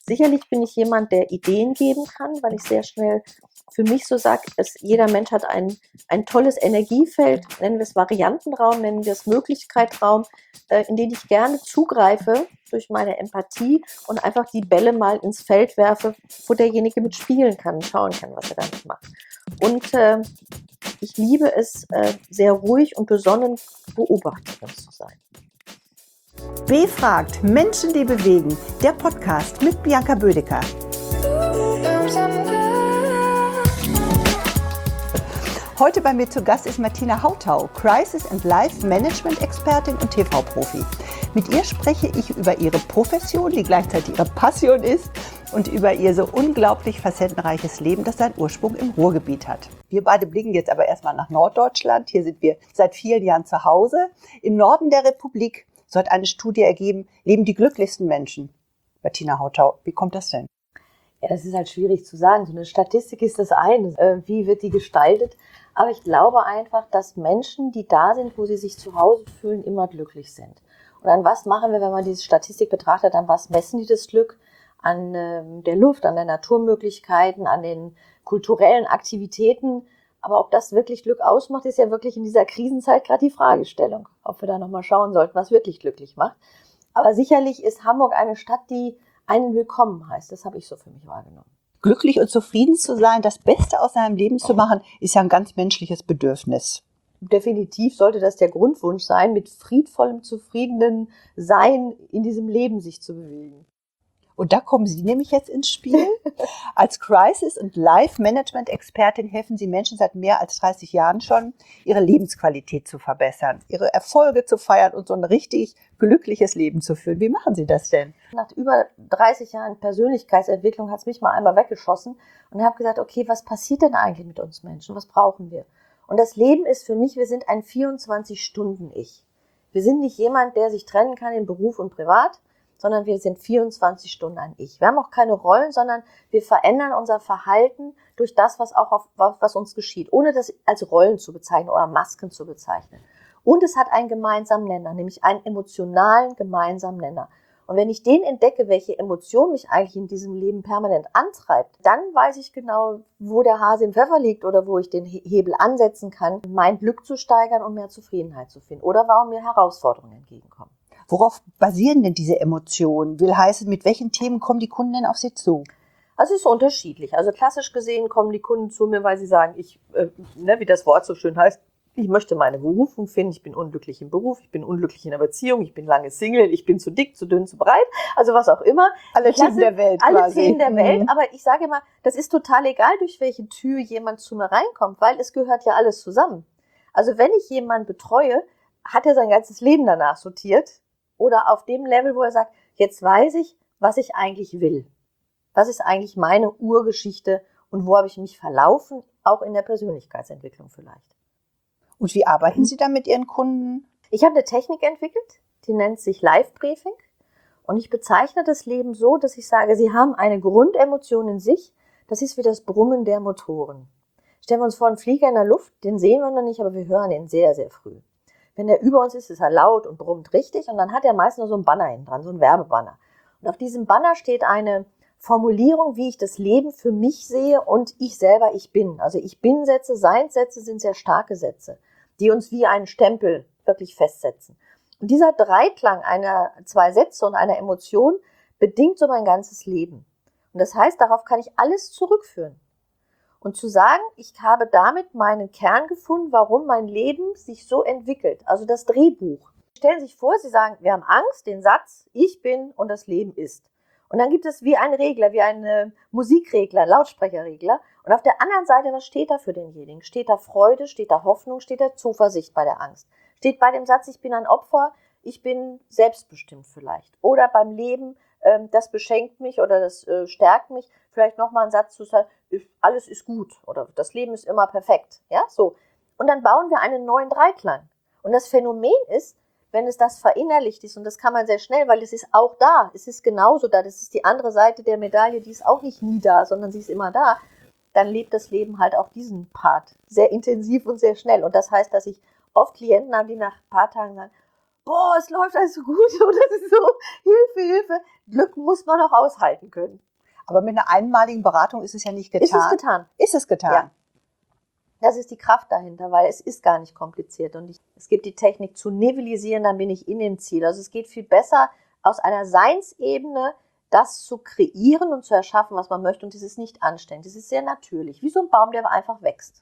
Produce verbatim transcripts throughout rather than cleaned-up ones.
Sicherlich bin ich jemand, der Ideen geben kann, weil ich sehr schnell für mich so sage, es, jeder Mensch hat ein, ein tolles Energiefeld, nennen wir es Variantenraum, nennen wir es Möglichkeitsraum, äh, in den ich gerne zugreife durch meine Empathie und einfach die Bälle mal ins Feld werfe, wo derjenige mitspielen kann, schauen kann, was er damit macht. Und äh, ich liebe es, äh, sehr ruhig und besonnen Beobachterin zu sein. B-Fragt, Menschen, die bewegen, der Podcast mit Bianca Bödecker. Heute bei mir zu Gast ist Martina Hautau, Crisis and Life Management Expertin und T V-Profi. Mit ihr spreche ich über ihre Profession, die gleichzeitig ihre Passion ist, und über ihr so unglaublich facettenreiches Leben, das seinen Ursprung im Ruhrgebiet hat. Wir beide blicken jetzt aber erstmal nach Norddeutschland. Hier sind wir seit vielen Jahren zu Hause. Im Norden der Republik, so hat eine Studie ergeben, leben die glücklichsten Menschen. Martina Hautau, wie kommt das denn? Ja, das ist halt schwierig zu sagen. So eine Statistik ist das eine. Äh, wie wird die gestaltet? Aber ich glaube einfach, dass Menschen, die da sind, wo sie sich zu Hause fühlen, immer glücklich sind. Und an was machen wir, wenn man diese Statistik betrachtet? An was messen die das Glück? An äh, der Luft, an den Naturmöglichkeiten, an den kulturellen Aktivitäten. Aber ob das wirklich Glück ausmacht, ist ja wirklich in dieser Krisenzeit gerade die Fragestellung. Ob wir da nochmal schauen sollten, was wirklich glücklich macht. Aber sicherlich ist Hamburg eine Stadt, die einen willkommen heißt. Das habe ich so für mich wahrgenommen. Glücklich und zufrieden zu sein, das Beste aus seinem Leben zu machen, ist ja ein ganz menschliches Bedürfnis. Definitiv sollte das der Grundwunsch sein, mit friedvollem, zufriedenen Sein in diesem Leben sich zu bewegen. Und da kommen Sie nämlich jetzt ins Spiel. Als Crisis- und Life-Management-Expertin helfen Sie Menschen seit mehr als dreißig Jahren schon, ihre Lebensqualität zu verbessern, ihre Erfolge zu feiern und so ein richtig glückliches Leben zu führen. Wie machen Sie das denn? Nach über dreißig Jahren Persönlichkeitsentwicklung hat es mich mal einmal weggeschossen und habe gesagt, okay, was passiert denn eigentlich mit uns Menschen? Was brauchen wir? Und das Leben ist für mich, wir sind ein vierundzwanzig-Stunden-Ich. Wir sind nicht jemand, der sich trennen kann in Beruf und Privat, sondern wir sind vierundzwanzig Stunden ein Ich. Wir haben auch keine Rollen, sondern wir verändern unser Verhalten durch das, was auch auf, was uns geschieht, ohne das als Rollen zu bezeichnen oder Masken zu bezeichnen. Und es hat einen gemeinsamen Nenner, nämlich einen emotionalen gemeinsamen Nenner. Und wenn ich den entdecke, welche Emotion mich eigentlich in diesem Leben permanent antreibt, dann weiß ich genau, wo der Hase im Pfeffer liegt oder wo ich den Hebel ansetzen kann, mein Glück zu steigern und mehr Zufriedenheit zu finden oder warum mir Herausforderungen entgegenkommen. Worauf basieren denn diese Emotionen? Will heißen, mit welchen Themen kommen die Kunden denn auf Sie zu? Also es ist unterschiedlich. Also klassisch gesehen kommen die Kunden zu mir, weil sie sagen, ich, äh, ne, wie das Wort so schön heißt, ich möchte meine Berufung finden, ich bin unglücklich im Beruf, ich bin unglücklich in der Beziehung, ich bin lange Single, ich bin zu dick, zu dünn, zu breit, also was auch immer. Alle Themen der Welt Alle quasi. Themen der Mhm. Welt, aber ich sage immer, das ist total egal, durch welche Tür jemand zu mir reinkommt, weil es gehört ja alles zusammen. Also wenn ich jemanden betreue, hat er sein ganzes Leben danach sortiert oder auf dem Level, wo er sagt, jetzt weiß ich, was ich eigentlich will. Was ist eigentlich meine Urgeschichte und wo habe ich mich verlaufen, auch in der Persönlichkeitsentwicklung vielleicht. Und wie arbeiten Sie da mit Ihren Kunden? Ich habe eine Technik entwickelt, die nennt sich Live-Briefing. Und ich bezeichne das Leben so, dass ich sage, Sie haben eine Grundemotion in sich. Das ist wie das Brummen der Motoren. Stellen wir uns vor, einen Flieger in der Luft, den sehen wir noch nicht, aber wir hören ihn sehr, sehr früh. Wenn der über uns ist, ist er laut und brummt richtig. Und dann hat er meist nur so ein Banner hinten dran, so ein Werbebanner. Und auf diesem Banner steht eine Formulierung, wie ich das Leben für mich sehe und ich selber ich bin. Also ich bin Sätze, Seinssätze sind sehr starke Sätze, die uns wie einen Stempel wirklich festsetzen. Und dieser Dreiklang einer zwei Sätze und einer Emotion bedingt so mein ganzes Leben. Und das heißt, darauf kann ich alles zurückführen. Und zu sagen, ich habe damit meinen Kern gefunden, warum mein Leben sich so entwickelt. Also das Drehbuch. Stellen Sie sich vor, Sie sagen, wir haben Angst, den Satz, ich bin und das Leben ist. Und dann gibt es wie einen Regler, wie einen Musikregler, einen Lautsprecherregler. Und auf der anderen Seite, was steht da für denjenigen? Steht da Freude, steht da Hoffnung, steht da Zuversicht bei der Angst? Steht bei dem Satz, ich bin ein Opfer, ich bin selbstbestimmt vielleicht. Oder beim Leben, das beschenkt mich oder das stärkt mich. Vielleicht nochmal ein Satz zu sagen, alles ist gut oder das Leben ist immer perfekt. Ja, so. Und dann bauen wir einen neuen Dreiklang. Und das Phänomen ist, wenn es das verinnerlicht ist, und das kann man sehr schnell, weil es ist auch da, es ist genauso da, das ist die andere Seite der Medaille, die ist auch nicht nie da, sondern sie ist immer da, dann lebt das Leben halt auch diesen Part sehr intensiv und sehr schnell. Und das heißt, dass ich oft Klienten habe, die nach ein paar Tagen sagen, boah, es läuft alles so gut und das ist so, Hilfe, Hilfe. Glück muss man auch aushalten können. Aber mit einer einmaligen Beratung ist es ja nicht getan. Ist es getan? Ist es getan? Ja. Das ist die Kraft dahinter, weil es ist gar nicht kompliziert. Und ich, es gibt die Technik zu nivellisieren, dann bin ich in dem Ziel. Also es geht viel besser, aus einer Seinsebene das zu kreieren und zu erschaffen, was man möchte. Und das ist nicht anstrengend. Das ist sehr natürlich, wie so ein Baum, der einfach wächst.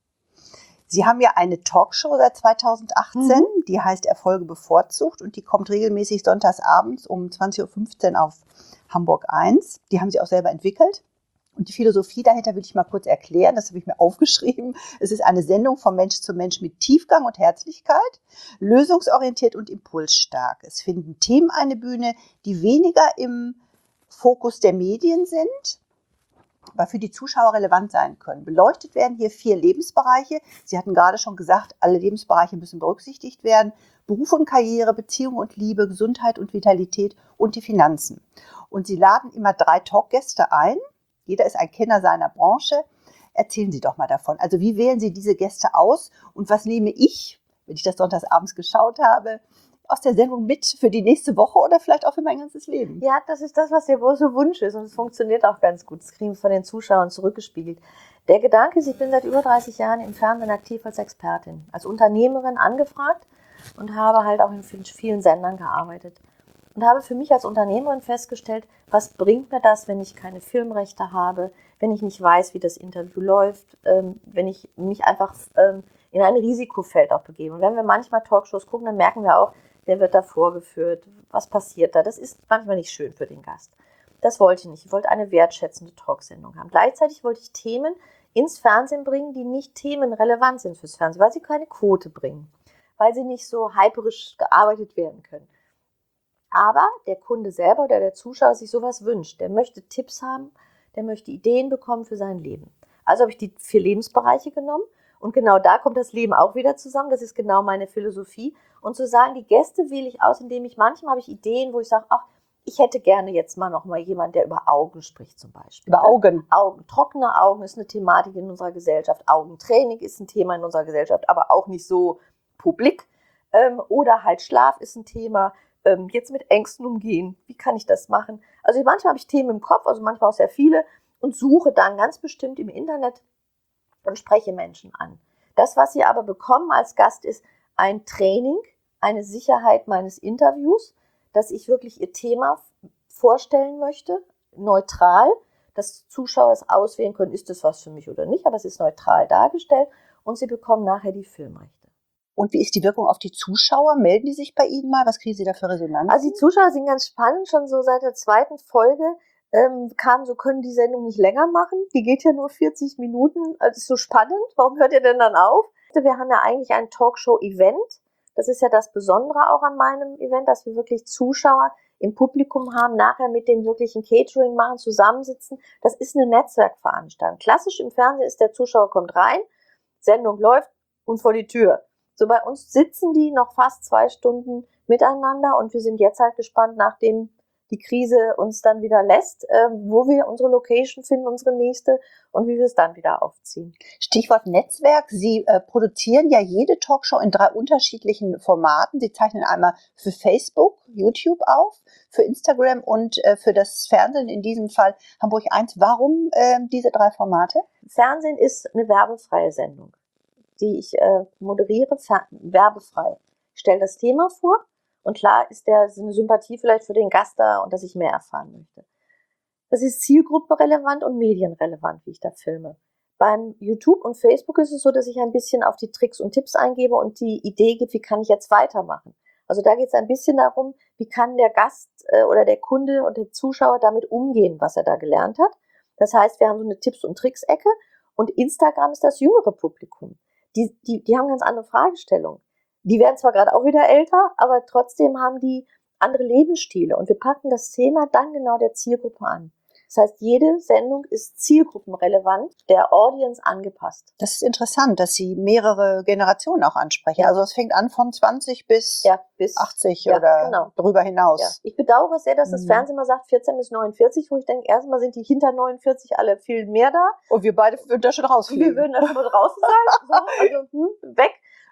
Sie haben ja eine Talkshow seit zweitausendachtzehn, mhm. die heißt Erfolge bevorzugt und die kommt regelmäßig sonntags abends um zwanzig Uhr fünfzehn auf Hamburg eins. Die haben Sie auch selber entwickelt. Und die Philosophie dahinter will ich mal kurz erklären, das habe ich mir aufgeschrieben. Es ist eine Sendung von Mensch zu Mensch mit Tiefgang und Herzlichkeit, lösungsorientiert und impulsstark. Es finden Themen eine Bühne, die weniger im Fokus der Medien sind, aber für die Zuschauer relevant sein können. Beleuchtet werden hier vier Lebensbereiche. Sie hatten gerade schon gesagt, alle Lebensbereiche müssen berücksichtigt werden. Beruf und Karriere, Beziehung und Liebe, Gesundheit und Vitalität und die Finanzen. Und Sie laden immer drei Talkgäste ein. Jeder ist ein Kenner seiner Branche. Erzählen Sie doch mal davon. Also wie wählen Sie diese Gäste aus und was nehme ich, wenn ich das sonntags abends geschaut habe, aus der Sendung mit für die nächste Woche oder vielleicht auch für mein ganzes Leben? Ja, das ist das, was der große Wunsch ist und es funktioniert auch ganz gut. Das kriegen wir von den Zuschauern zurückgespiegelt. Der Gedanke ist, ich bin seit über dreißig Jahren im Fernsehen aktiv als Expertin, als Unternehmerin angefragt und habe halt auch in vielen Sendern gearbeitet. Und habe für mich als Unternehmerin festgestellt, was bringt mir das, wenn ich keine Filmrechte habe, wenn ich nicht weiß, wie das Interview läuft, ähm, wenn ich mich einfach ähm, in ein Risikofeld auch begebe. Und wenn wir manchmal Talkshows gucken, dann merken wir auch, der wird da vorgeführt, was passiert da. Das ist manchmal nicht schön für den Gast. Das wollte ich nicht. Ich wollte eine wertschätzende Talksendung haben. Gleichzeitig wollte ich Themen ins Fernsehen bringen, die nicht themenrelevant sind fürs Fernsehen, weil sie keine Quote bringen, weil sie nicht so hyperisch gearbeitet werden können. Aber der Kunde selber oder der Zuschauer sich sowas wünscht. Der möchte Tipps haben, der möchte Ideen bekommen für sein Leben. Also habe ich die vier Lebensbereiche genommen und genau da kommt das Leben auch wieder zusammen. Das ist genau meine Philosophie. Und zu sagen, die Gäste wähle ich aus, indem ich manchmal habe ich Ideen, wo ich sage, ach, ich hätte gerne jetzt mal noch mal jemanden, der über Augen spricht zum Beispiel. Über Augen? Augen. Trockene Augen ist eine Thematik in unserer Gesellschaft. Augentraining ist ein Thema in unserer Gesellschaft, aber auch nicht so publik. Ähm, oder halt Schlaf ist ein Thema. Ähm, jetzt mit Ängsten umgehen. Wie kann ich das machen? Also manchmal habe ich Themen im Kopf, also manchmal auch sehr viele und suche dann ganz bestimmt im Internet und spreche Menschen an. Das, was Sie aber bekommen als Gast, ist ein Training, eine Sicherheit meines Interviews, dass ich wirklich Ihr Thema vorstellen möchte, neutral, dass Zuschauer es auswählen können, ist das was für mich oder nicht, aber es ist neutral dargestellt und Sie bekommen nachher die Filmrechte. Und wie ist die Wirkung auf die Zuschauer? Melden die sich bei Ihnen mal? Was kriegen Sie da für Resonanz? Also die Zuschauer sind ganz spannend, schon so seit der zweiten Folge ähm, kam, so können die Sendung nicht länger machen. Die geht ja nur vierzig Minuten, also ist so spannend. Warum hört ihr denn dann auf? Wir haben ja eigentlich ein Talkshow-Event. Das ist ja das Besondere auch an meinem Event, dass wir wirklich Zuschauer im Publikum haben, nachher mit den wirklichen Catering machen, zusammensitzen. Das ist eine Netzwerkveranstaltung. Klassisch im Fernsehen ist der Zuschauer kommt rein, Sendung läuft und vor die Tür. So bei uns sitzen die noch fast zwei Stunden miteinander und wir sind jetzt halt gespannt, nachdem die Krise uns dann wieder lässt, äh, wo wir unsere Location finden, unsere nächste und wie wir es dann wieder aufziehen. Stichwort Netzwerk. Sie äh, produzieren ja jede Talkshow in drei unterschiedlichen Formaten. Sie zeichnen einmal für Facebook, YouTube auf, für Instagram und äh, für das Fernsehen, in diesem Fall Hamburg eins. Warum äh, diese drei Formate? Fernsehen ist eine werbefreie Sendung, die ich äh, moderiere, werbefrei. Ich stelle das Thema vor und klar ist der eine Sympathie vielleicht für den Gast da und dass ich mehr erfahren möchte. Das ist zielgruppenrelevant und medienrelevant, wie ich da filme. Beim YouTube und Facebook ist es so, dass ich ein bisschen auf die Tricks und Tipps eingebe und die Idee gebe, wie kann ich jetzt weitermachen. Also da geht es ein bisschen darum, wie kann der Gast äh, oder der Kunde und der Zuschauer damit umgehen, was er da gelernt hat. Das heißt, wir haben so eine Tipps- und Tricks-Ecke und Instagram ist das jüngere Publikum. Die, die, die haben ganz andere Fragestellungen. Die werden zwar gerade auch wieder älter, aber trotzdem haben die andere Lebensstile. Und wir packen das Thema dann genau der Zielgruppe an. Das heißt, jede Sendung ist zielgruppenrelevant, der Audience angepasst. Das ist interessant, dass Sie mehrere Generationen auch ansprechen. Ja. Also es fängt an von zwanzig bis, ja, bis achtzig ja, oder genau. darüber hinaus. Ja. Ich bedauere sehr, dass das mhm. Fernsehen mal sagt vierzehn bis neunundvierzig, wo ich denke, erstmal sind die hinter neunundvierzig alle viel mehr da. Und wir beide würden da schon rausfliegen. Wir würden da schon mal draußen sein. So, also hm, weg.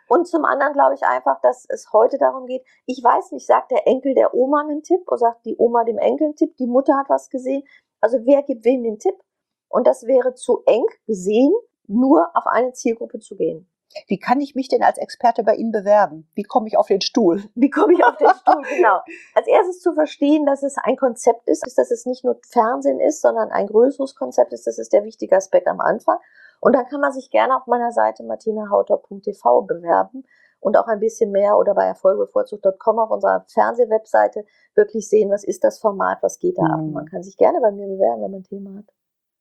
Und zum anderen glaube ich einfach, dass es heute darum geht, ich weiß nicht, sagt der Enkel der Oma einen Tipp oder sagt die Oma dem Enkel einen Tipp, die Mutter hat was gesehen. Also wer gibt wem den Tipp? Und das wäre zu eng gesehen, nur auf eine Zielgruppe zu gehen. Wie kann ich mich denn als Experte bei Ihnen bewerben? Wie komme ich auf den Stuhl? Wie komme ich auf den Stuhl, genau. Als erstes zu verstehen, dass es ein Konzept ist, dass es nicht nur Fernsehen ist, sondern ein größeres Konzept ist. Das ist der wichtige Aspekt am Anfang. Und dann kann man sich gerne auf meiner Seite martina hauter punkt t v bewerben und auch ein bisschen mehr oder bei erfolgbevorzugt punkt com auf unserer Fernsehwebseite wirklich sehen, was ist das Format, was geht da ab. Mhm. Man kann sich gerne bei mir bewerben, wenn man ein Thema hat.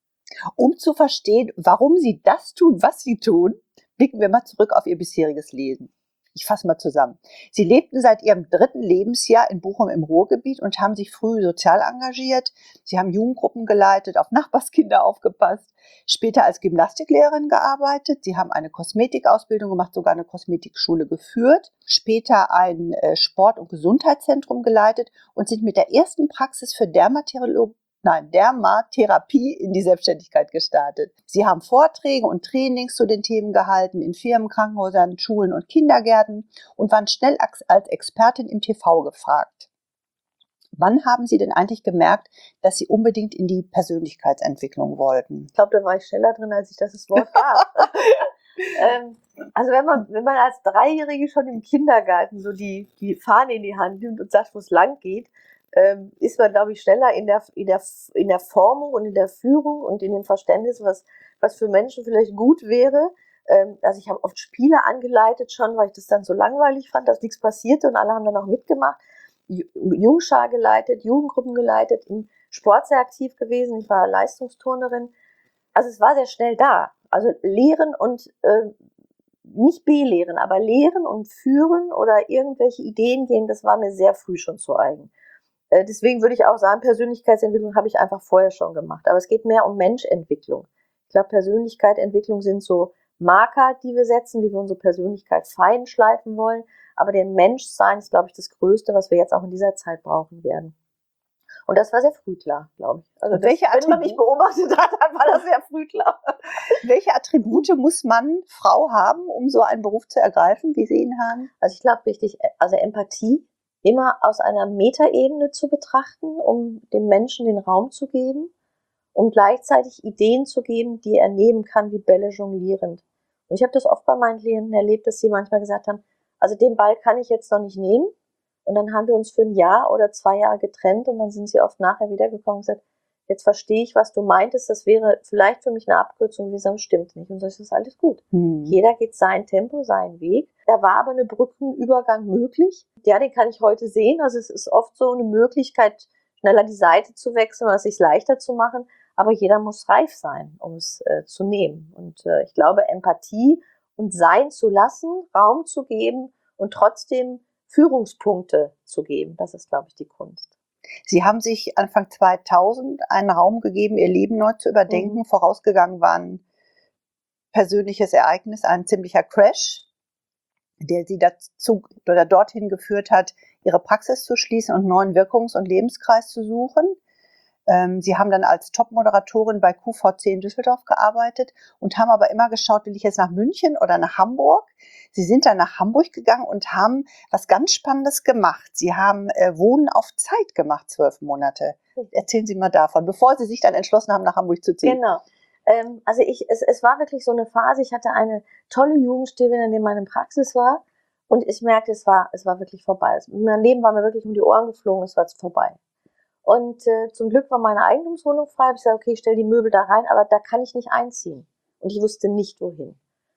Um zu verstehen, warum Sie das tun, was Sie tun, blicken wir mal zurück auf Ihr bisheriges Leben. Ich fasse mal zusammen. Sie lebten seit Ihrem dritten Lebensjahr in Bochum im Ruhrgebiet und haben sich früh sozial engagiert. Sie haben Jugendgruppen geleitet, auf Nachbarskinder aufgepasst, später als Gymnastiklehrerin gearbeitet. Sie haben eine Kosmetikausbildung gemacht, sogar eine Kosmetikschule geführt, später ein äh, Sport- und Gesundheitszentrum geleitet und sind mit der ersten Praxis für Dermatologie Nein, Dermatherapie in die Selbstständigkeit gestartet. Sie haben Vorträge und Trainings zu den Themen gehalten in Firmen, Krankenhäusern, Schulen und Kindergärten und waren schnell als Expertin im T V gefragt. Wann haben Sie denn eigentlich gemerkt, dass Sie unbedingt in die Persönlichkeitsentwicklung wollten? Ich glaube, da war ich schneller drin, als ich das, das Wort gab. ähm, also wenn man, wenn man als Dreijährige schon im Kindergarten so die, die Fahne in die Hand nimmt und sagt, wo es lang geht, ähm, ist man, glaube ich, schneller in der, in, der, in der Formung und in der Führung und in dem Verständnis, was, was für Menschen vielleicht gut wäre. Ähm, also ich habe oft Spiele angeleitet schon, weil ich das dann so langweilig fand, dass nichts passierte und alle haben dann auch mitgemacht. Jungschar geleitet, Jugendgruppen geleitet, im Sport sehr aktiv gewesen. Ich war Leistungsturnerin. Also es war sehr schnell da. Also lehren und äh, nicht belehren, aber lehren und führen oder irgendwelche Ideen gehen, das war mir sehr früh schon zu eigen. Äh, deswegen würde ich auch sagen, Persönlichkeitsentwicklung habe ich einfach vorher schon gemacht. Aber es geht mehr um Menschentwicklung. Ich glaube, Persönlichkeitsentwicklung sind so Marker, die wir setzen, wie wir unsere Persönlichkeit fein schleifen wollen. Aber der Menschsein ist, glaube ich, das Größte, was wir jetzt auch in dieser Zeit brauchen werden. Und das war sehr früh klar, glaube ich. Also das, welche wenn man mich beobachtet hat, dann war das sehr früh klar. Welche Attribute muss Mann, Frau haben, um so einen Beruf zu ergreifen, wie Sie ihn haben? Also ich glaube, wichtig, also Empathie, immer aus einer Metaebene zu betrachten, um dem Menschen den Raum zu geben, um gleichzeitig Ideen zu geben, die er nehmen kann, wie Bälle jonglierend. Und ich habe das oft bei meinen Klienten erlebt, dass sie manchmal gesagt haben, also den Ball kann ich jetzt noch nicht nehmen. Und dann haben wir uns für ein Jahr oder zwei Jahre getrennt und dann sind sie oft nachher wiedergekommen und gesagt, jetzt verstehe ich, was du meintest, das wäre vielleicht für mich eine Abkürzung gewesen, aber stimmt nicht. Und so ist das alles gut. Hm. Jeder geht sein Tempo, seinen Weg. Da war aber eine Brückenübergang möglich. Ja, den kann ich heute sehen. Also es ist oft so eine Möglichkeit, schneller die Seite zu wechseln oder es sich leichter zu machen. Aber jeder muss reif sein, um es äh, zu nehmen. Und äh, ich glaube, Empathie und sein zu lassen, Raum zu geben und trotzdem Führungspunkte zu geben, das ist, glaube ich, die Kunst. Sie haben sich Anfang zweitausend einen Raum gegeben, Ihr Leben neu zu überdenken. Mhm. Vorausgegangen war ein persönliches Ereignis, ein ziemlicher Crash, der Sie dazu oder dorthin geführt hat, Ihre Praxis zu schließen und einen neuen Wirkungs- und Lebenskreis zu suchen. Ähm, Sie haben dann als Top-Moderatorin bei Q V C in Düsseldorf gearbeitet und haben aber immer geschaut, will ich jetzt nach München oder nach Hamburg? Sie sind dann nach Hamburg gegangen und haben was ganz Spannendes gemacht. Sie haben äh, Wohnen auf Zeit gemacht, zwölf Monate. Erzählen Sie mal davon, bevor Sie sich dann entschlossen haben, nach Hamburg zu ziehen. Genau. Ähm, also ich, es, es war wirklich so eine Phase, ich hatte eine tolle Jugendstillerin, die meine Praxis war und ich merkte, es war, es war wirklich vorbei. Mein Leben war mir wirklich um die Ohren geflogen, es war jetzt vorbei. Und äh, zum Glück war meine Eigentumswohnung frei. Ich gesagt, okay, ich stelle die Möbel da rein, aber da kann ich nicht einziehen. Und ich wusste nicht, wohin.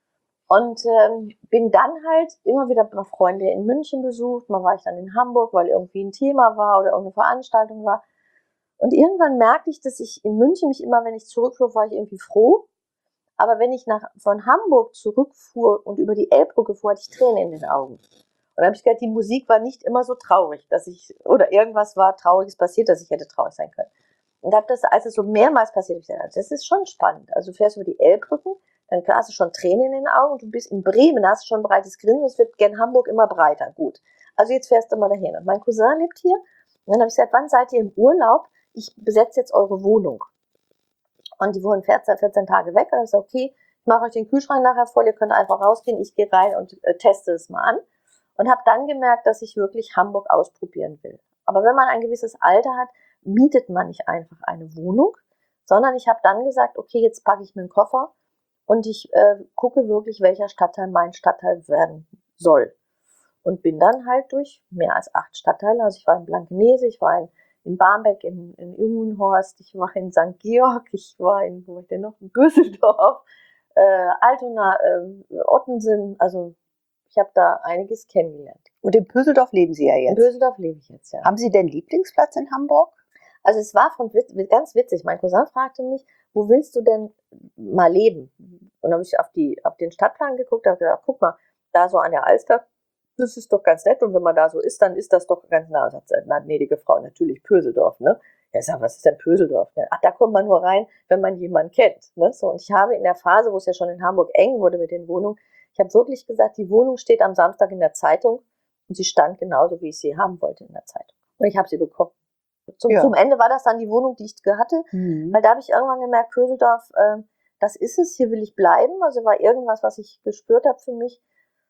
Und ähm, bin dann halt immer wieder bei Freunden in München besucht. Mal war ich dann in Hamburg, weil irgendwie ein Thema war oder irgendeine Veranstaltung war. Und irgendwann merkte ich, dass ich in München mich immer, wenn ich zurückfuhr, war ich irgendwie froh. Aber wenn ich nach, von Hamburg zurückfuhr und über die Elbbrücke fuhr, hatte ich Tränen in den Augen. Und dann habe ich gedacht, die Musik war nicht immer so traurig, dass ich, oder irgendwas war Trauriges passiert, dass ich hätte traurig sein können. Und habe das, als es so mehrmals passiert, habe ich gedacht, das ist schon spannend. Also du fährst über die Elbbrücken, dann hast du schon Tränen in den Augen und du bist in Bremen, hast du schon ein breites Grinsen, es wird gen Hamburg immer breiter. Gut. Also jetzt fährst du mal dahin. Und mein Cousin lebt hier. Und dann habe ich gesagt, wann seid ihr im Urlaub? Ich besetze jetzt eure Wohnung. Und die wurden vierzehn, vierzehn Tage weg. Und dann habe ich gesagt, okay, mache euch den Kühlschrank nachher voll, ihr könnt einfach rausgehen, ich gehe rein und äh, teste es mal an. Und habe dann gemerkt, dass ich wirklich Hamburg ausprobieren will. Aber wenn man ein gewisses Alter hat, mietet man nicht einfach eine Wohnung, sondern ich habe dann gesagt, okay, jetzt packe ich mir einen Koffer und ich äh, gucke wirklich, welcher Stadtteil mein Stadtteil werden soll. Und bin dann halt durch mehr als acht Stadtteile, also ich war in Blankenese, ich war in, in Barmbek, in, in Jungenhorst, ich war in Sankt Georg, ich war in, wo war ich denn noch, in Düsseldorf, äh, Altona, äh, Ottensen, also ich habe da einiges kennengelernt. Und in Pöseldorf leben Sie ja jetzt. In Pöseldorf lebe ich jetzt, ja. Haben Sie denn Lieblingsplatz in Hamburg? Also es war von, ganz witzig. Mein Cousin fragte mich, wo willst du denn mal leben? Und dann habe ich auf, die, auf den Stadtplan geguckt, habe gesagt, guck mal, da so an der Alster, das ist doch ganz nett. Und wenn man da so ist, dann ist das doch ganz nah. Sagt eine gnädige Frau, natürlich Pöseldorf, ne? Ja, ich sag, was ist denn Pöseldorf? Ach, da kommt man nur rein, wenn man jemanden kennt, ne? So, und ich habe in der Phase, wo es ja schon in Hamburg eng wurde mit den Wohnungen, ich habe wirklich gesagt, die Wohnung steht am Samstag in der Zeitung und sie stand genauso, wie ich sie haben wollte in der Zeitung. Und ich habe sie bekommen. Zum, ja. zum Ende war das dann die Wohnung, die ich hatte, mhm. weil da habe ich irgendwann gemerkt, Pöseldorf, äh, das ist es, hier will ich bleiben. Also war irgendwas, was ich gespürt habe für mich,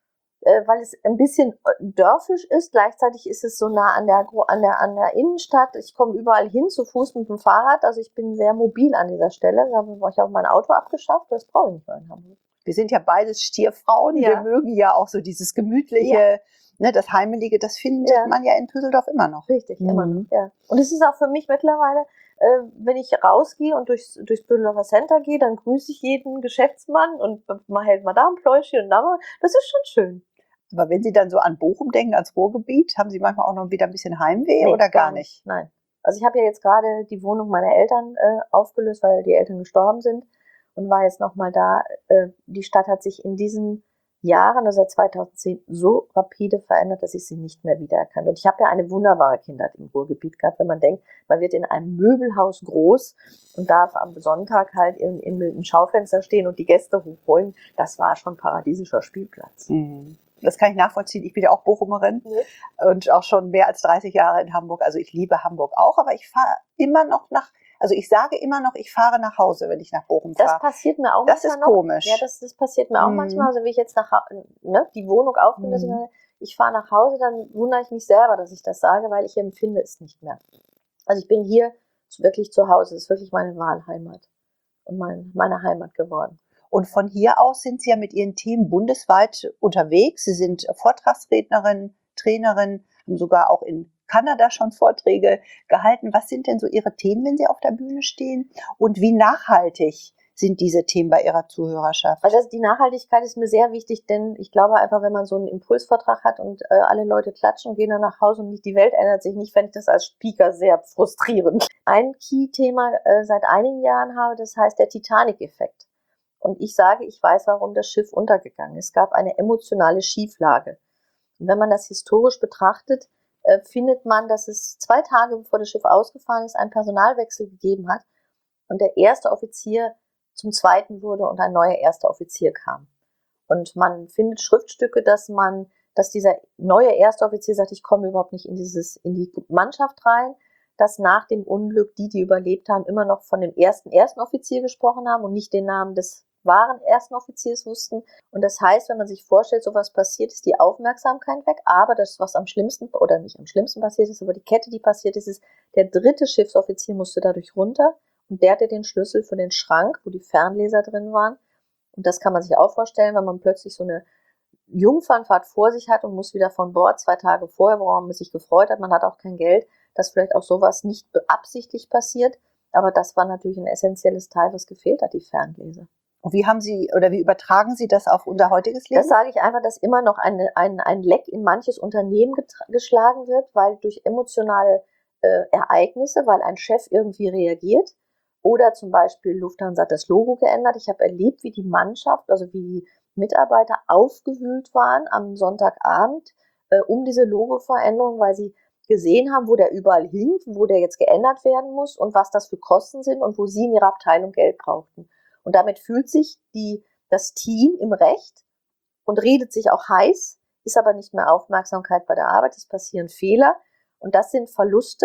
äh, weil es ein bisschen dörfisch ist. Gleichzeitig ist es so nah an der, an der, an der Innenstadt. Ich komme überall hin, zu Fuß mit dem Fahrrad. Also ich bin sehr mobil an dieser Stelle. Da habe ich auch mein Auto abgeschafft. Das brauche ich nicht mehr in Hamburg. Wir sind ja beides Stierfrauen. Ja. Wir mögen ja auch so dieses gemütliche, ja. ne, das Heimelige, das findet ja. man ja in Pöseldorf immer noch. Richtig, mhm. immer noch, ja. Und es ist auch für mich mittlerweile, äh, wenn ich rausgehe und durchs, durchs Pöseldorfer Center gehe, dann grüße ich jeden Geschäftsmann und man hält mal da ein Pläuschchen und da mal. Das ist schon schön. Aber wenn Sie dann so an Bochum denken, als Ruhrgebiet, haben Sie manchmal auch noch wieder ein bisschen Heimweh nee, oder gar nicht? Nein. Also ich habe ja jetzt gerade die Wohnung meiner Eltern äh, aufgelöst, weil die Eltern gestorben sind. Und war jetzt nochmal da. Äh, die Stadt hat sich in diesen Jahren, also seit zweitausendzehn, so rapide verändert, dass ich sie nicht mehr wiedererkannt. Und ich habe ja eine wunderbare Kindheit im Ruhrgebiet gehabt, wenn man denkt, man wird in einem Möbelhaus groß und darf am Sonntag halt im, im, im Schaufenster stehen und die Gäste hochholen. Das war schon paradiesischer Spielplatz. Mhm. Das kann ich nachvollziehen. Ich bin ja auch Bochumerin mhm. und auch schon mehr als dreißig Jahre in Hamburg. Also ich liebe Hamburg auch, aber ich fahre immer noch nach Also ich sage immer noch, ich fahre nach Hause, wenn ich nach Bochum fahre. Das passiert mir auch das manchmal Das ist komisch. Noch. Ja, das, das passiert mir auch mhm. manchmal. Also wenn ich jetzt nach ne, die Wohnung aufgelöst habe, mhm. ich fahre nach Hause, dann wundere ich mich selber, dass ich das sage, weil ich empfinde es nicht mehr. Also ich bin hier wirklich zu Hause. Das ist wirklich meine Wahlheimat und mein, meine Heimat geworden. Und von hier aus sind Sie ja mit Ihren Themen bundesweit unterwegs. Sie sind Vortragsrednerin, Trainerin, haben sogar auch in Kanada schon Vorträge gehalten. Was sind denn so Ihre Themen, wenn Sie auf der Bühne stehen? Und wie nachhaltig sind diese Themen bei Ihrer Zuhörerschaft? Also die Nachhaltigkeit ist mir sehr wichtig, denn ich glaube einfach, wenn man so einen Impulsvortrag hat und äh, alle Leute klatschen und gehen dann nach Hause und nicht die Welt ändert sich nicht, fände ich das als Speaker sehr frustrierend. Ein Key-Thema äh, seit einigen Jahren habe, das heißt der Titanic-Effekt. Und ich sage, ich weiß, warum das Schiff untergegangen ist. Es gab eine emotionale Schieflage. Und wenn man das historisch betrachtet, äh, findet man, dass es zwei Tage bevor das Schiff ausgefahren ist, einen Personalwechsel gegeben hat und der erste Offizier zum zweiten wurde und ein neuer erster Offizier kam. Und man findet Schriftstücke, dass man, dass dieser neue erste Offizier sagt, ich komme überhaupt nicht in dieses, in die Mannschaft rein, dass nach dem Unglück die, die überlebt haben, immer noch von dem ersten ersten Offizier gesprochen haben und nicht den Namen des wahren ersten Offiziers wussten. Und das heißt, wenn man sich vorstellt, sowas passiert, ist die Aufmerksamkeit weg. Aber das, was am schlimmsten, oder nicht am schlimmsten passiert ist, aber die Kette, die passiert ist, ist, der dritte Schiffsoffizier musste dadurch runter und der hatte den Schlüssel für den Schrank, wo die Fernleser drin waren. Und das kann man sich auch vorstellen, wenn man plötzlich so eine Jungfernfahrt vor sich hat und muss wieder von Bord zwei Tage vorher, worauf man sich gefreut hat. Man hat auch kein Geld, dass vielleicht auch sowas nicht beabsichtigt passiert. Aber das war natürlich ein essentielles Teil, was gefehlt hat, die Fernleser. Und wie haben Sie oder wie übertragen Sie das auf unser heutiges Leben? Das sage ich einfach, dass immer noch ein, ein, ein Leck in manches Unternehmen geschlagen wird, weil durch emotionale äh, Ereignisse, weil ein Chef irgendwie reagiert oder zum Beispiel Lufthansa hat das Logo geändert. Ich habe erlebt, wie die Mannschaft, also wie die Mitarbeiter aufgewühlt waren am Sonntagabend äh, um diese Logoveränderung, weil sie gesehen haben, wo der überall hing, wo der jetzt geändert werden muss und was das für Kosten sind und wo sie in ihrer Abteilung Geld brauchten. Und damit fühlt sich die, das Team im Recht und redet sich auch heiß, ist aber nicht mehr Aufmerksamkeit bei der Arbeit, es passieren Fehler und das sind Verluste,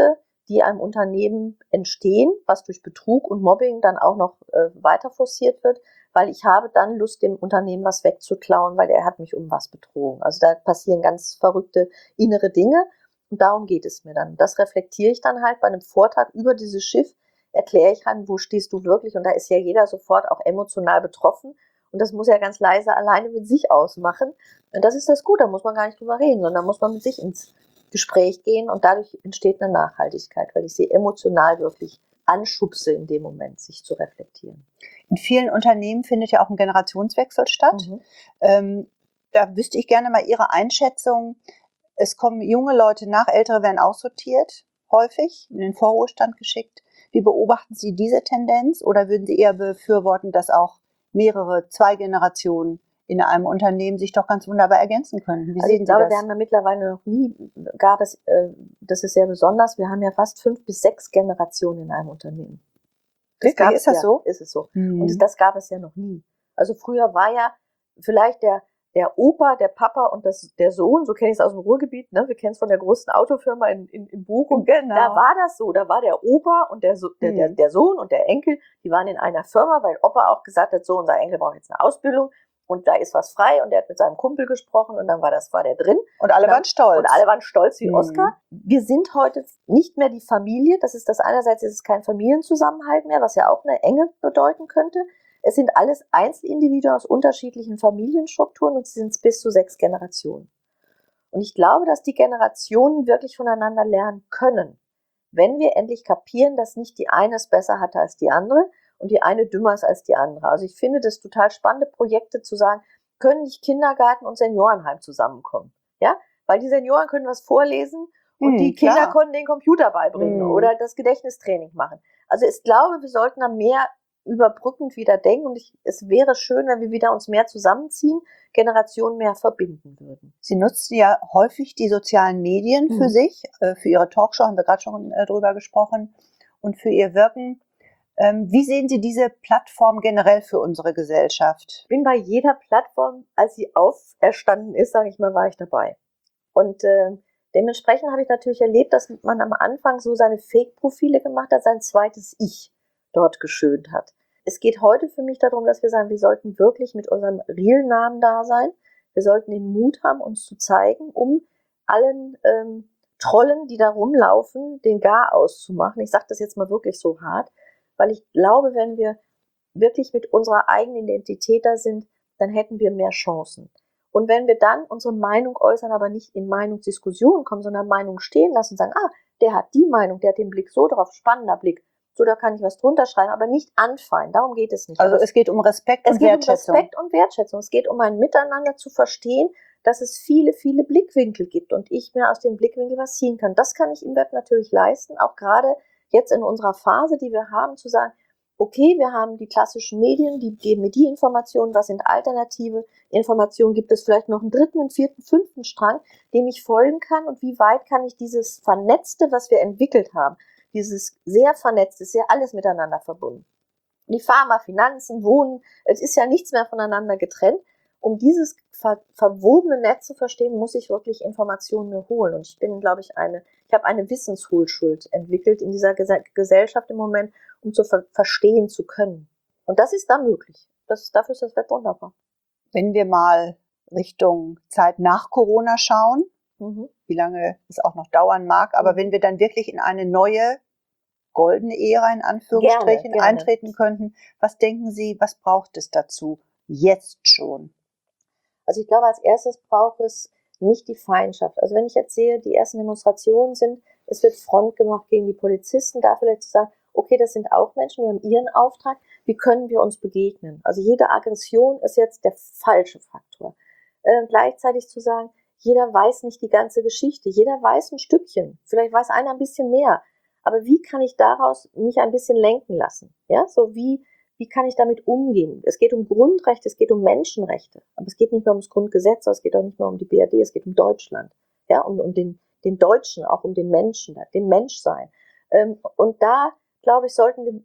die einem Unternehmen entstehen, was durch Betrug und Mobbing dann auch noch äh, weiter forciert wird, weil ich habe dann Lust, dem Unternehmen was wegzuklauen, weil er hat mich um was betrogen. Also da passieren ganz verrückte innere Dinge und darum geht es mir dann. Das reflektiere ich dann halt bei einem Vortrag über dieses Schiff, erkläre ich dann, wo stehst du wirklich, und da ist ja jeder sofort auch emotional betroffen und das muss er ganz leise alleine mit sich ausmachen. Und das ist das Gute, da muss man gar nicht drüber reden, sondern muss man mit sich ins Gespräch gehen und dadurch entsteht eine Nachhaltigkeit, weil ich sie emotional wirklich anschubse in dem Moment, sich zu reflektieren. In vielen Unternehmen findet ja auch ein Generationswechsel statt. Mhm. Ähm, da wüsste ich gerne mal Ihre Einschätzung. Es kommen junge Leute nach, ältere werden aussortiert, häufig in den Vorruhestand geschickt. Wie beobachten Sie diese Tendenz oder würden Sie eher befürworten, dass auch mehrere, zwei Generationen in einem Unternehmen sich doch ganz wunderbar ergänzen können? Wie also sehen ich glaube, Sie das? wir haben ja mittlerweile noch nie, gab es, äh, das ist sehr besonders, wir haben ja fast fünf bis sechs Generationen in einem Unternehmen. Das Wirklich? gab Ist es das ja, so? Ist es so. Mhm. Und das, das gab es ja noch nie. Also früher war ja vielleicht der, der Opa, der Papa und das, der Sohn, so kenne ich es aus dem Ruhrgebiet, ne? Wir kennen es von der größten Autofirma in, in, in Bochum. Genau. Da war das so, da war der Opa und der, so der, der, Mhm. der Sohn und der Enkel, die waren in einer Firma, weil Opa auch gesagt hat, so, unser Enkel braucht jetzt eine Ausbildung und da ist was frei und der hat mit seinem Kumpel gesprochen und dann war das, war der drin. Und alle Und dann, waren stolz. Und alle waren stolz wie Mhm. Oskar. Wir sind heute nicht mehr die Familie, das ist das einerseits, ist es kein Familienzusammenhalt mehr, was ja auch eine Enge bedeuten könnte. Es sind alles Einzelindividuen aus unterschiedlichen Familienstrukturen und sie sind bis zu sechs Generationen. Und ich glaube, dass die Generationen wirklich voneinander lernen können, wenn wir endlich kapieren, dass nicht die eine es besser hatte als die andere und die eine dümmer ist als die andere. Also ich finde das total spannende Projekte zu sagen, können nicht Kindergarten und Seniorenheim zusammenkommen? Ja, weil die Senioren können was vorlesen und Hm, die klar. Kinder konnten den Computer beibringen Hm. oder das Gedächtnistraining machen. Also ich glaube, wir sollten da mehr überbrückend wieder denken und ich, es wäre schön, wenn wir wieder uns mehr zusammenziehen, Generationen mehr verbinden würden. Sie nutzen ja häufig die sozialen Medien für Mhm. sich, äh, für Ihre Talkshow, haben wir gerade schon äh, drüber gesprochen, und für Ihr Wirken. Ähm, wie sehen Sie diese Plattform generell für unsere Gesellschaft? Ich bin bei jeder Plattform, als sie auferstanden ist, sage ich mal, war ich dabei. Und äh, dementsprechend habe ich natürlich erlebt, dass man am Anfang so seine Fake-Profile gemacht hat, sein zweites Ich dort geschönt hat. Es geht heute für mich darum, dass wir sagen, wir sollten wirklich mit unserem Real-Namen da sein. Wir sollten den Mut haben, uns zu zeigen, um allen ähm, Trollen, die da rumlaufen, den Gar auszumachen. Ich sage das jetzt mal wirklich so hart, weil ich glaube, wenn wir wirklich mit unserer eigenen Identität da sind, dann hätten wir mehr Chancen. Und wenn wir dann unsere Meinung äußern, aber nicht in Meinungsdiskussionen kommen, sondern Meinung stehen lassen und sagen, ah, der hat die Meinung, der hat den Blick so drauf, spannender Blick, so, da kann ich was drunter schreiben, aber nicht anfallen, darum geht es nicht. Also aber es geht um Respekt es und geht Wertschätzung. um Respekt und Wertschätzung. Es geht um ein Miteinander zu verstehen, dass es viele, viele Blickwinkel gibt und ich mir aus den Blickwinkeln was ziehen kann. Das kann ich im Web natürlich leisten, auch gerade jetzt in unserer Phase, die wir haben, zu sagen, okay, wir haben die klassischen Medien, die geben mir die Informationen, was sind alternative Informationen, gibt es vielleicht noch einen dritten, einen vierten, fünften Strang, dem ich folgen kann und wie weit kann ich dieses Vernetzte, was wir entwickelt haben, dieses sehr vernetzte, ist ja alles miteinander verbunden. Die Pharma, Finanzen, Wohnen, es ist ja nichts mehr voneinander getrennt. Um dieses ver verwobene Netz zu verstehen, muss ich wirklich Informationen mir holen. Und ich bin, glaube ich, eine, ich habe eine Wissensholschuld entwickelt in dieser Ges Gesellschaft im Moment, um zu ver verstehen zu können. Und das ist da möglich. Das, dafür ist das Web wunderbar. Wenn wir mal Richtung Zeit nach Corona schauen, Mhm. wie lange es auch noch dauern mag, aber Mhm. wenn wir dann wirklich in eine neue goldene Ära in Anführungsstrichen Gerne, gerne. eintreten könnten, was denken Sie, was braucht es dazu? Jetzt schon. Also ich glaube, als erstes braucht es nicht die Feindschaft. Also wenn ich jetzt sehe, die ersten Demonstrationen sind, es wird Front gemacht gegen die Polizisten, da vielleicht zu sagen, okay, das sind auch Menschen, die haben ihren Auftrag, wie können wir uns begegnen? Also jede Aggression ist jetzt der falsche Faktor. Äh, gleichzeitig zu sagen, jeder weiß nicht die ganze Geschichte, jeder weiß ein Stückchen, vielleicht weiß einer ein bisschen mehr, aber wie kann ich daraus mich ein bisschen lenken lassen? Ja, so wie Wie kann ich damit umgehen? Es geht um Grundrechte, es geht um Menschenrechte. Aber es geht nicht mehr ums Grundgesetz, es geht auch nicht mehr um die B R D, es geht um Deutschland. Ja, um, um den, den Deutschen, auch um den Menschen, den Menschsein. Ähm, und da, glaube ich, sollten wir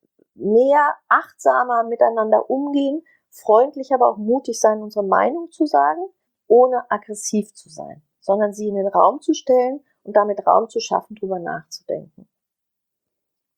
mehr achtsamer miteinander umgehen, freundlich, aber auch mutig sein, unsere Meinung zu sagen, ohne aggressiv zu sein, sondern sie in den Raum zu stellen und damit Raum zu schaffen, drüber nachzudenken.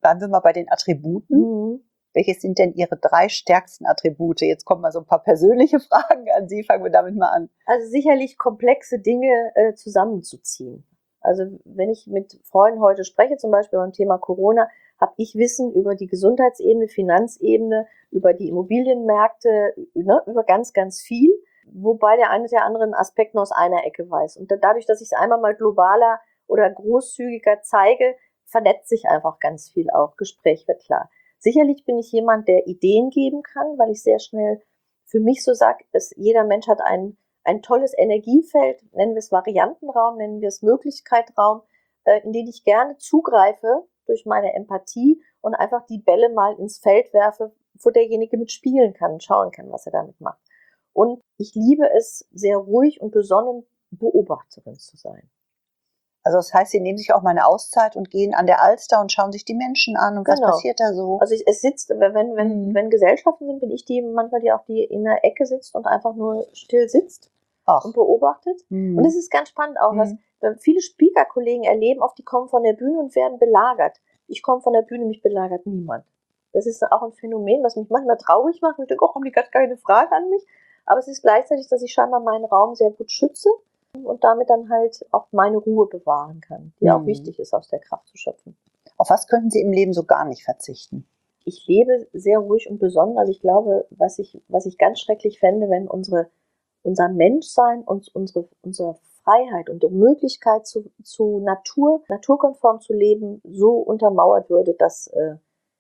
Bleiben wir mal bei den Attributen. Mhm. Welches sind denn Ihre drei stärksten Attribute? Jetzt kommen mal so ein paar persönliche Fragen an Sie. Fangen wir damit mal an. Also sicherlich komplexe Dinge äh, zusammenzuziehen. Also wenn ich mit Freunden heute spreche, zum Beispiel beim Thema Corona, habe ich Wissen über die Gesundheitsebene, Finanzebene, über die Immobilienmärkte, ne, über ganz, ganz viel, wobei der eine der anderen Aspekt nur aus einer Ecke weiß. Und dadurch, dass ich es einmal mal globaler oder großzügiger zeige, vernetzt sich einfach ganz viel auch. Gespräch wird klar. Sicherlich bin ich jemand, der Ideen geben kann, weil ich sehr schnell für mich so sage, dass jeder Mensch hat ein, ein tolles Energiefeld, nennen wir es Variantenraum, nennen wir es Möglichkeitsraum, äh, in den ich gerne zugreife durch meine Empathie und einfach die Bälle mal ins Feld werfe, wo derjenige mitspielen kann und schauen kann, was er damit macht. Und ich liebe es, sehr ruhig und besonnen Beobachterin zu sein. Also das heißt, Sie nehmen sich auch mal eine Auszeit und gehen an der Alster und schauen sich die Menschen an und was Genau. passiert da so? Also ich, es sitzt, wenn, wenn, Mhm. wenn Gesellschaften sind, bin ich die manchmal, die auch die in der Ecke sitzt und einfach nur still sitzt Ach. und beobachtet. Mhm. Und es ist ganz spannend auch, was Mhm. wenn viele Speaker-Kollegen erleben, oft die kommen von der Bühne und werden belagert. Ich komme von der Bühne, mich belagert niemand. Das ist auch ein Phänomen, was mich manchmal traurig macht. Ich denke, oh, haben die gar keine Frage an mich. Aber es ist gleichzeitig, dass ich scheinbar meinen Raum sehr gut schütze und damit dann halt auch meine Ruhe bewahren kann, die Mhm. auch wichtig ist, aus der Kraft zu schöpfen. Auf was könnten Sie im Leben so gar nicht verzichten? Ich lebe sehr ruhig und besonnen. Also ich glaube, was ich, was ich ganz schrecklich fände, wenn unsere, unser Menschsein und unsere, unsere Freiheit und die Möglichkeit zu, zu Natur, naturkonform zu leben, so untermauert würde, dass äh,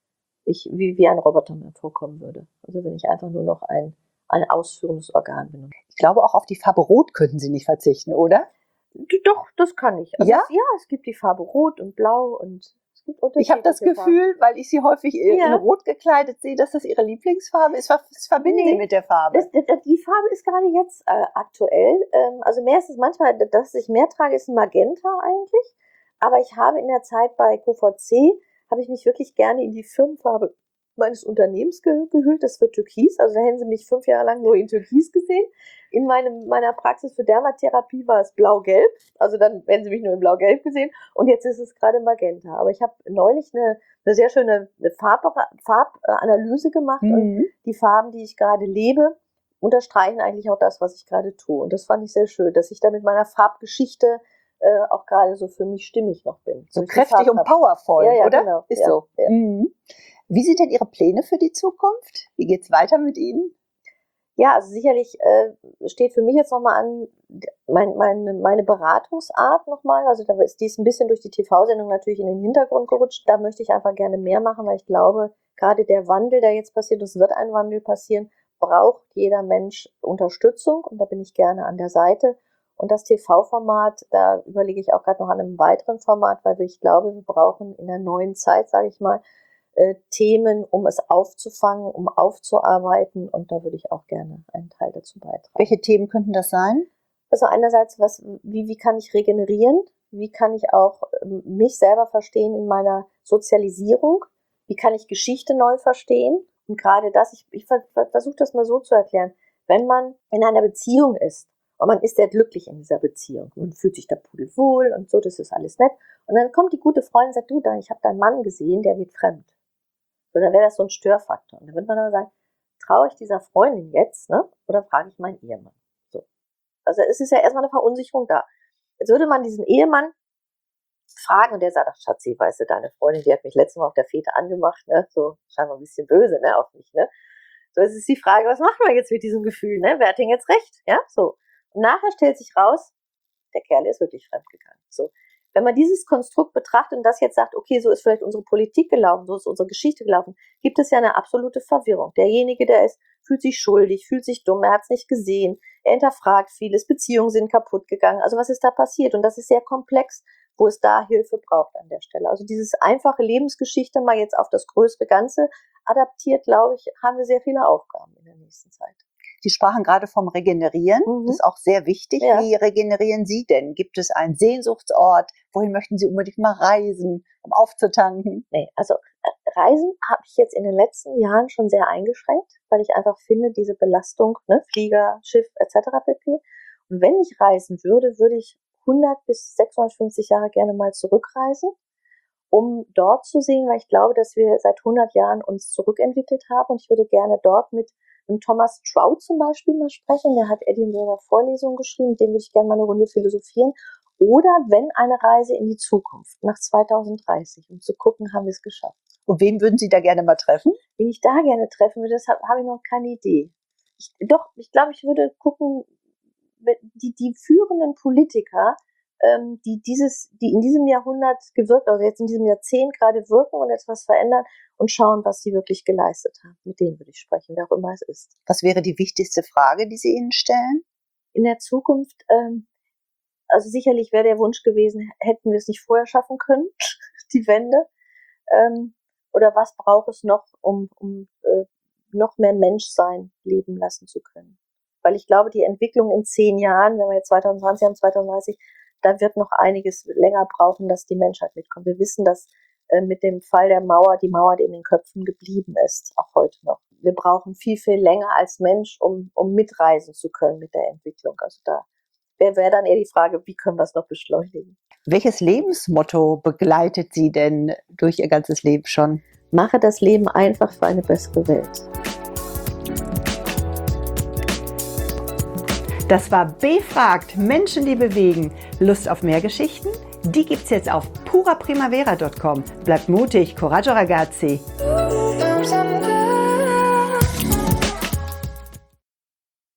ich wie, wie ein Roboter mir vorkommen würde. Also wenn ich einfach nur noch ein, ein ausführendes Organ bin. Ich glaube, auch auf die Farbe Rot könnten Sie nicht verzichten, oder? Doch, das kann ich. Also Ja? Es, ja, es gibt die Farbe Rot und Blau und es gibt Ich habe das unterschiedliche Farben. Gefühl, weil ich Sie häufig in Ja. Rot gekleidet sehe, dass das Ihre Lieblingsfarbe ist. Was verbinden Nee. Sie mit der Farbe? Das, das, die Farbe ist gerade jetzt äh, aktuell. Ähm, also mehr ist es manchmal, dass ich mehr trage, ist ein Magenta eigentlich. Aber ich habe in der Zeit bei Q V C, habe ich mich wirklich gerne in die Firmenfarbe meines Unternehmens ge gehüllt. Das wird Türkis. Also da hätten Sie mich fünf Jahre lang nur in Türkis gesehen. In meinem, meiner Praxis für Dermatherapie war es blau-gelb. Also dann hätten Sie mich nur in blau-gelb gesehen. Und jetzt ist es gerade Magenta. Aber ich habe neulich eine, eine sehr schöne Farb, Farbanalyse gemacht. Mhm. Und die Farben, die ich gerade lebe, unterstreichen eigentlich auch das, was ich gerade tue. Und das fand ich sehr schön, dass ich da mit meiner Farbgeschichte äh, auch gerade so für mich stimmig noch bin. So Durch die kräftig und Farbkraft. powervoll, Ja, ja, oder? genau. Ist Ja, so. ja. Mhm. Wie sind denn Ihre Pläne für die Zukunft? Wie geht's weiter mit Ihnen? Ja, also sicherlich äh, steht für mich jetzt nochmal an mein, meine, meine Beratungsart nochmal. Also da ist dies ein bisschen durch die T V-Sendung natürlich in den Hintergrund gerutscht. Da möchte ich einfach gerne mehr machen, weil ich glaube, gerade der Wandel, der jetzt passiert, es wird ein Wandel passieren, braucht jeder Mensch Unterstützung und da bin ich gerne an der Seite. Und das T V-Format, da überlege ich auch gerade noch an einem weiteren Format, weil ich glaube, wir brauchen in der neuen Zeit, sage ich mal, äh, Themen, um es aufzufangen, um aufzuarbeiten und da würde ich auch gerne einen Teil dazu beitragen. Welche Themen könnten das sein? Also einerseits, was, wie, wie kann ich regenerieren? Wie kann ich auch ähm, mich selber verstehen in meiner Sozialisierung? Wie kann ich Geschichte neu verstehen? Und gerade das, ich, ich ver versuche das mal so zu erklären, wenn man in einer Beziehung ist und man ist sehr glücklich in dieser Beziehung und fühlt sich da pudelwohl und so, das ist alles nett. Und dann kommt die gute Freundin und sagt, du, ich habe deinen Mann gesehen, der geht fremd. So, dann wäre das so ein Störfaktor. Und dann würde man aber sagen, traue ich dieser Freundin jetzt, ne? Oder frage ich meinen Ehemann? So. Also es ist ja erstmal eine Verunsicherung da. Jetzt würde man diesen Ehemann fragen und der sagt, ach Schatzi, weißt du, deine Freundin, die hat mich letztes Mal auf der Fete angemacht, ne? So scheinbar ein bisschen böse, ne, auf mich, ne? So, es ist die Frage, was machen wir jetzt mit diesem Gefühl, ne? Wer hat denn jetzt recht? Ja, so. Und nachher stellt sich raus, der Kerl ist wirklich fremdgegangen. So. Wenn man dieses Konstrukt betrachtet und das jetzt sagt, okay, so ist vielleicht unsere Politik gelaufen, so ist unsere Geschichte gelaufen, gibt es ja eine absolute Verwirrung. Derjenige, der ist, fühlt sich schuldig, fühlt sich dumm, er hat es nicht gesehen, er hinterfragt vieles, Beziehungen sind kaputt gegangen. Also was ist da passiert? Und das ist sehr komplex, wo es da Hilfe braucht an der Stelle. Also dieses einfache Lebensgeschichte mal jetzt auf das größere Ganze adaptiert, glaube ich, haben wir sehr viele Aufgaben in der nächsten Zeit. Sie sprachen gerade vom Regenerieren. Mhm. Das ist auch sehr wichtig. Ja. Wie regenerieren Sie denn? Gibt es einen Sehnsuchtsort? Wohin möchten Sie unbedingt mal reisen, um aufzutanken? Nee, also äh, Reisen habe ich jetzt in den letzten Jahren schon sehr eingeschränkt, weil ich einfach finde, diese Belastung, ne, Flieger, Schiff et cetera pp. Und wenn ich reisen würde, würde ich hundert bis sechshundertfünfzig Jahre gerne mal zurückreisen um dort zu sehen, weil ich glaube, dass wir seit hundert Jahren uns zurückentwickelt haben und ich würde gerne dort mit einem Thomas Trout zum Beispiel mal sprechen, der hat Edinburgher Vorlesungen geschrieben, mit dem würde ich gerne mal eine Runde philosophieren. Oder wenn eine Reise in die Zukunft, nach zweitausenddreißig, um zu gucken, haben wir es geschafft. Und wen würden Sie da gerne mal treffen? Wen ich da gerne treffen würde, das habe hab ich noch keine Idee. Ich, doch, ich glaube, ich würde gucken, die, die führenden Politiker, ähm, die dieses, die in diesem Jahrhundert gewirkt, also jetzt in diesem Jahrzehnt gerade wirken und etwas verändern und schauen, was sie wirklich geleistet haben. Mit denen würde ich sprechen, wer auch immer es ist. Was wäre die wichtigste Frage, die Sie ihnen stellen? In der Zukunft, ähm, also sicherlich wäre der Wunsch gewesen, hätten wir es nicht vorher schaffen können, die Wende. Ähm, oder was braucht es noch, um, um äh, noch mehr Menschsein leben lassen zu können? Weil ich glaube, die Entwicklung in zehn Jahren, wenn wir jetzt zwanzig zwanzig haben, zwanzig dreißig, da wird noch einiges länger brauchen, dass die Menschheit mitkommt. Wir wissen, dass äh, mit dem Fall der Mauer die Mauer in den Köpfen geblieben ist, auch heute noch. Wir brauchen viel, viel länger als Mensch, um, um mitreisen zu können mit der Entwicklung. Also da wäre wär dann eher die Frage, wie können wir es noch beschleunigen? Welches Lebensmotto begleitet Sie denn durch Ihr ganzes Leben schon? Mache das Leben einfach für eine bessere Welt. Das war Befragt, Menschen, die bewegen. Lust auf mehr Geschichten? Die gibt's jetzt auf pura primavera punkt com. Bleibt mutig, coraggio ragazzi!